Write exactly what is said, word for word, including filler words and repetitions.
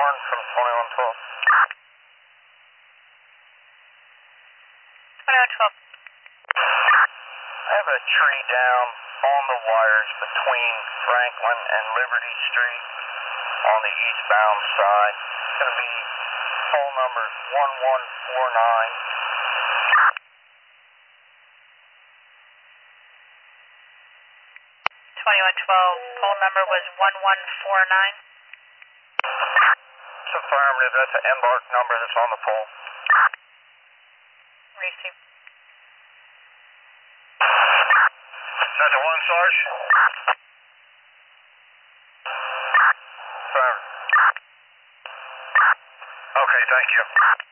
horn from twenty-one twelve. twenty-one twelve. I have a tree down on the wires between Franklin and Liberty Street on the eastbound side. It's going to be pole number one one four nine. twenty-one twelve, pole number was one one four nine. It's affirmative. That's an embark number that's on the pole. Receive. That's a one, Sarge? Affirmative. Okay, thank you.